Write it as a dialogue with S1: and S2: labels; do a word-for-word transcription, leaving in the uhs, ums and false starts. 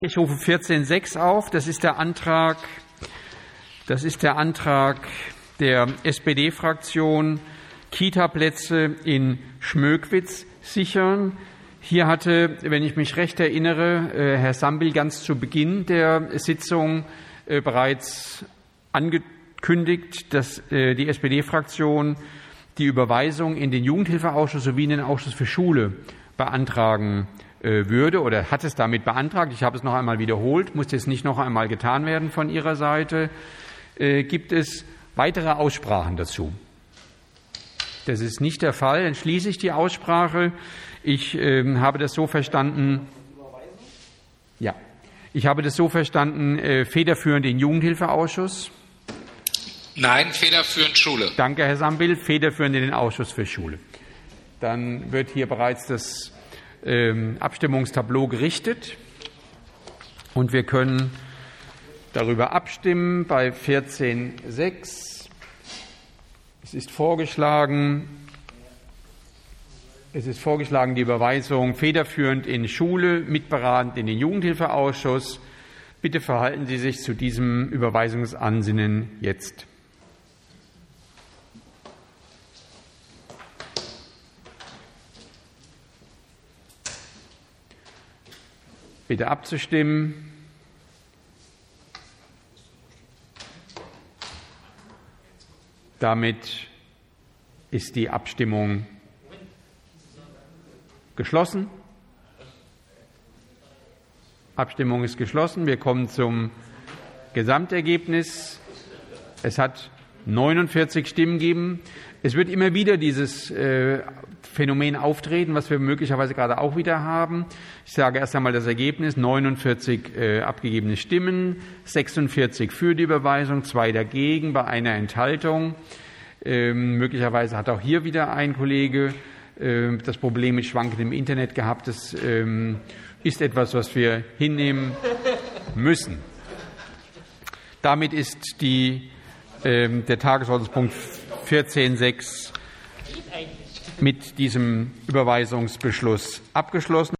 S1: Ich rufe vierzehn sechs auf. Das ist der Antrag, das ist der Antrag der S P D-Fraktion, Kita-Plätze in Schmöckwitz sichern. Hier hatte, wenn ich mich recht erinnere, Herr Sambil ganz zu Beginn der Sitzung bereits angekündigt, dass die S P D-Fraktion die Überweisung in den Jugendhilfeausschuss sowie in den Ausschuss für Schule beantragen würde oder hat es damit beantragt. Ich habe es noch einmal wiederholt, muss jetzt nicht noch einmal getan werden von Ihrer Seite. Äh, gibt es weitere Aussprachen dazu? Das ist nicht der Fall. Dann schließe ich die Aussprache. Ich äh, habe das so verstanden. Ja, ich habe das so verstanden. Äh, federführend den Jugendhilfeausschuss.
S2: Nein, federführend Schule.
S1: Danke, Herr Sambil. Federführend in den Ausschuss für Schule. Dann wird hier bereits das ähm, Abstimmungstableau gerichtet und wir können darüber abstimmen bei vierzehn sechs. Es ist vorgeschlagen, es ist vorgeschlagen die Überweisung federführend in Schule, mitberatend in den Jugendhilfeausschuss. Bitte verhalten Sie sich zu diesem Überweisungsansinnen jetzt. Bitte abzustimmen. Damit ist die Abstimmung geschlossen. Abstimmung ist geschlossen. Wir kommen zum Gesamtergebnis. Es hat neunundvierzig Stimmen gegeben. Es wird immer wieder dieses äh, Phänomen auftreten, was wir möglicherweise gerade auch wieder haben. Ich sage erst einmal das Ergebnis. neunundvierzig äh, abgegebene Stimmen, sechsundvierzig für die Überweisung, zwei dagegen, bei einer Enthaltung. Ähm, möglicherweise hat auch hier wieder ein Kollege äh, das Problem mit schwankendem Internet gehabt. Das ähm, ist etwas, was wir hinnehmen müssen. Damit ist die, äh, der Tagesordnungspunkt vierzehn sechs mit diesem Überweisungsbeschluss abgeschlossen.